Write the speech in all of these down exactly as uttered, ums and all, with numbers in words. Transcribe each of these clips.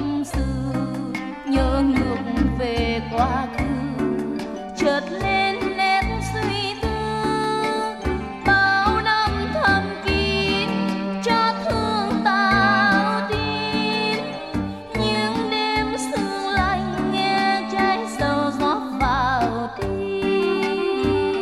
tâm sự, nhớ ngược về quá khứ, chợt lên nét suy tư. Bao năm thầm kín cho thương tạo tin, những đêm sương lạnh nghe trái sầu rót vào tim.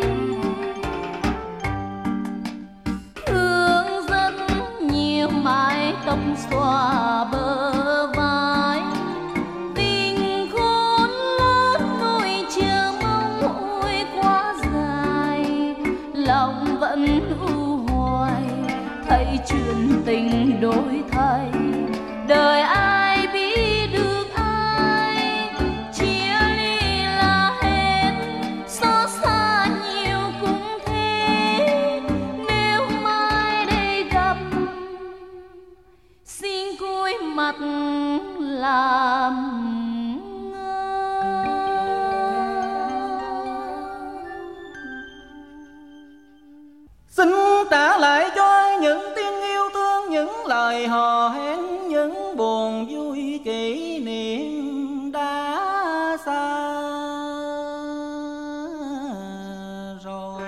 Thương rất nhiều mái tóc xòa bờ vai, tình khôn lớn nuôi chờ mong ôi quá dài. Lòng vẫn u hoài thấy chuyện tình đổi thay, đời ai biết được ai, chia ly là hết, xót xa nhiều cũng thế. Nếu mai đây gặp xin cúi mặt làm xin trả lại cho những tiếng yêu thương, những lời hò hẹn, những buồn vui kỷ niệm đã xa rồi.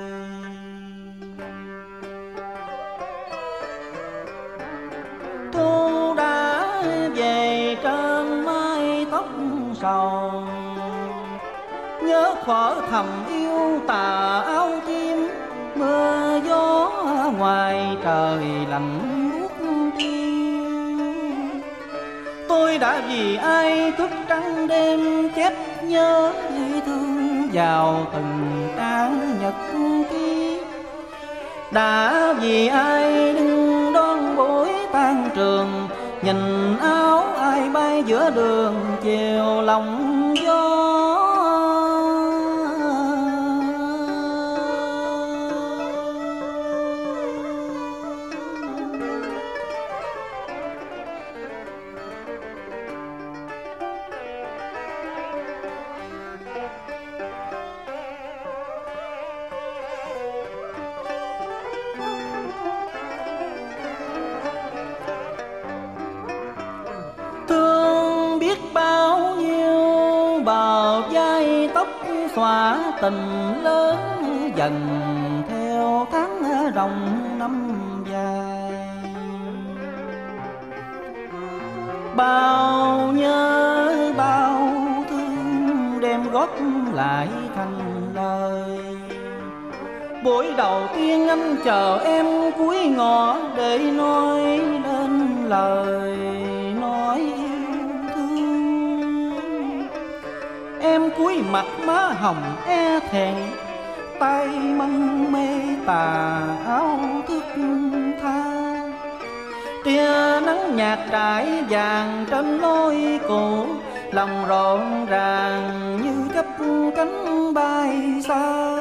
Thu đã về trơn mái tóc sầu, nhớ thuở thầm yêu tà áo tím. Mưa gió ngoài trời lạnh buốt tim, tôi đã vì ai thức trắng đêm chép nhớ thương vào từng trang nhật ký. Đã vì ai đứng đón buổi tan trường, nhìn áo ai bay giữa đường chiều lòng gió. Xóa tình lớn dần theo tháng ròng năm dài. Bao nhớ bao thương đem góp lại thành lời. Buổi đầu tiên anh chờ em cuối ngõ để nói lên lời nói. Em cúi mặt má hồng e thẹn, tay mân mê tà áo thức tha. Tia nắng nhạt trải vàng trên lối cũ, lòng rộn ràng như chấp cánh bay xa.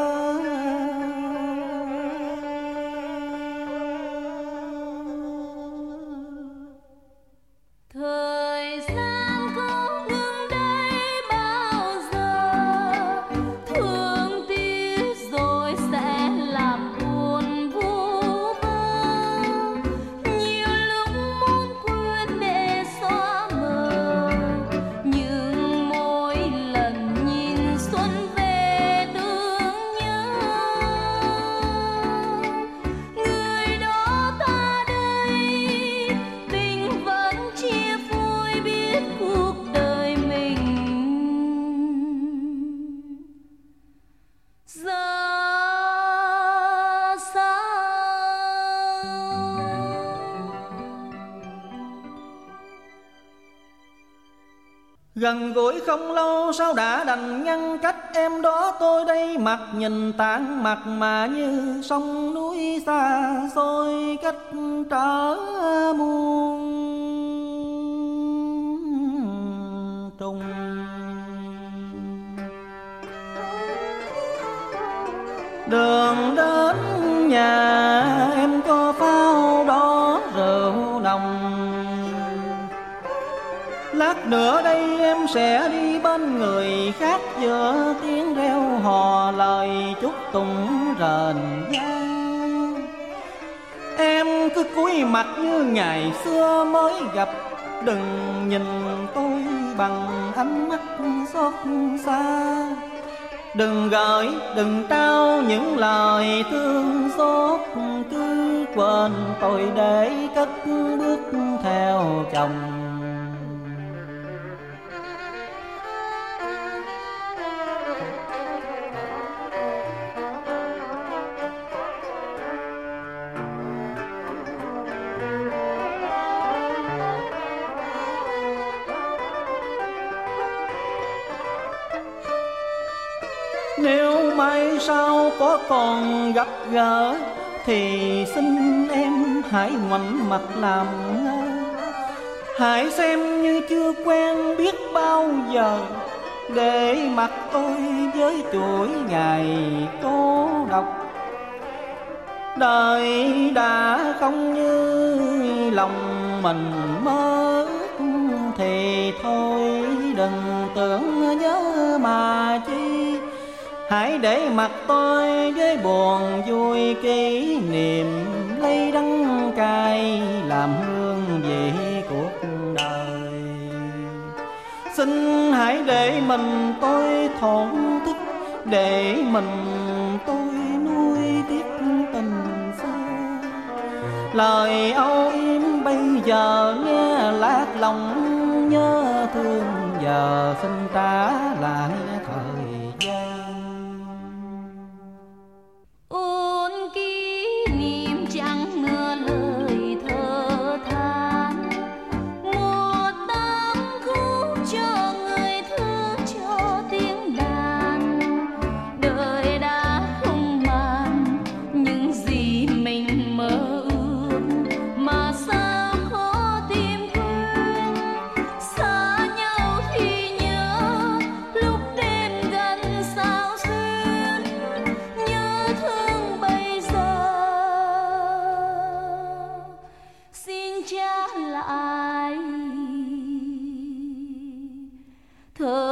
Thời gian gần gũi không lâu sao đã đành ngăn cách. Em đó tôi đây mặt nhìn tàn mặt mà như sông núi xa xôi cách trở muôn trùng. Đường đến nhà em có phao đó rượu nồng. Lát nữa đây em sẽ đi bên người khác, giữa tiếng reo hò lời chúc tụng rền vang. Em cứ cúi mặt như ngày xưa mới gặp, đừng nhìn tôi bằng ánh mắt xót xa. Đừng gửi, đừng trao những lời thương xót, cứ quên tôi để cất bước theo chồng. Nếu mai sau có còn gặp gỡ thì xin em hãy ngoảnh mặt làm ngơ. Hãy xem như chưa quen biết bao giờ, để mặc tôi với chuỗi ngày cô độc. Đời đã không như lòng mình mơ thì thôi đừng tưởng nhớ mà chi. Hãy để mặc tôi với buồn vui kỷ niệm, lấy đắng cay làm hương vị cuộc đời. Xin hãy để mình tôi thổn thức, để mình tôi nuôi tiếc tình xưa. Lời âu yếm bây giờ nghe lát lòng nhớ thương, giờ xin trả lại thời gian. Ôn kỷ niệm chẳng nửa lời thở than, một tấm khúc cho người thương cho tiếng đàn. Đời đã không màn những gì mình mơ ước, mà sao khó tìm quên. Xa nhau thì nhớ lúc đêm gần sao xuyên, nhớ thương bây giờ xin trả lại thời